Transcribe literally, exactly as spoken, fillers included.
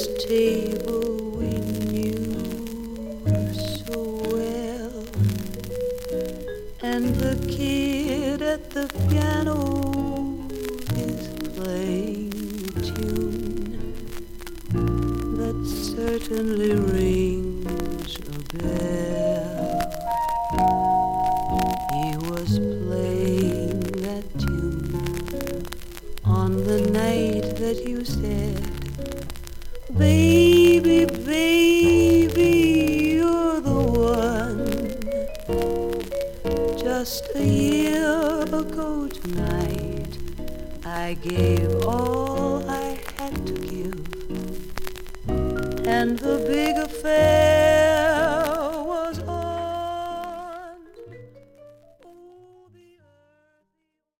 this table we knew so well, and the kid at the piano is playing a tune that certainly rings a bell. He was playing that tune on the night that you said, baby, baby, you're the one. Just a year ago tonight, I gave all I had to give, and the big affair